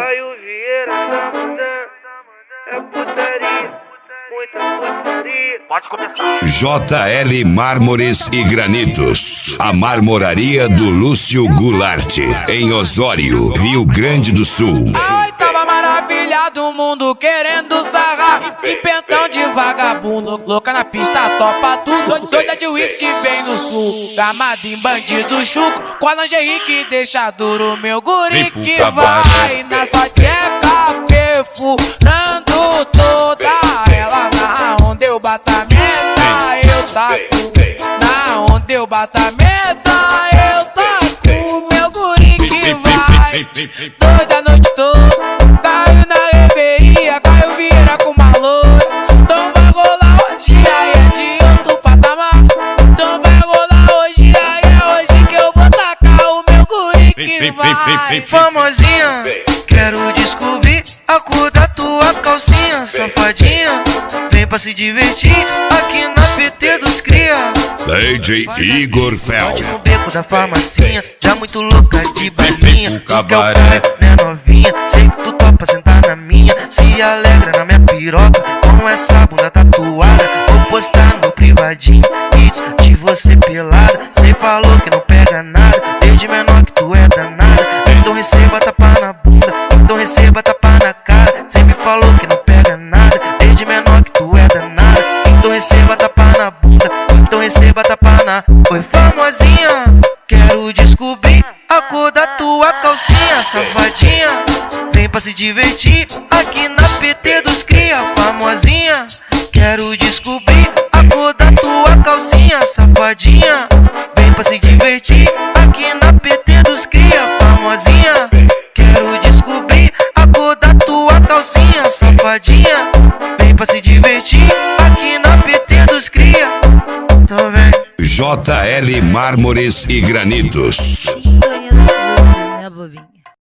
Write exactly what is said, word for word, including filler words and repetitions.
Caio Vieira tá mandando, é putaria, muita putaria. Pode começar. J L Mármores e Granitos, a marmoraria do Lúcio Goulart, em Osório, Rio Grande do Sul. A oitava maravilha do mundo querendo sarrar, em pentão de vagabundo, louca na pista, topa tudo. Doida de uísque vem no sul, gamada em bandido chuco, com a lingerie que deixa duro meu guri que vai na sua tcheca perfurando toda ela. Na onda eu bato a meta, eu taco. Na onda eu bato a meta, eu taco. Meu guri que vai doida a noite toda, caiu na reveria, Caio Vieira com uma loura. Então vai rolar hoje, aí é de outro patamar. Então vai rolar hoje, aí é hoje que eu vou tacar o meu guri que vai. Famosinha, quero descobrir a cor da tua calcinha, safadinha. Vem pra se divertir aqui na P T dos cria. D J Igor Fel. No beco da farmacinha, já muito louca de balinha. Tu quer o carro, né novinha? Sei que tu topa sentar na minha. Se alegra na minha piroca com essa bunda tatuada. Vou postar no meu privadinho vídeos de você pelada. Cê falou que não pega nada, desde menor que tu é danada. Então receba tapa na bunda, então receba tapa na cara. Cê me falou que não pega nada, desde menor que tu é danada. Então receba tapa na bunda, então receba tapa na... Foi famosinha, quero descobrir a cor da tua calcinha, safadinha. Vem pra se divertir aqui na P T dos cria. Famosinha, quero descobrir a cor da tua calcinha, safadinha. Vem pra se divertir aqui na P T dos cria. Famosinha, quero descobrir a cor da tua calcinha, safadinha. Vem pra se divertir aqui na P T dos cria. Então vem. J L Mármores e Granitos. Sonhando, né, bobinho?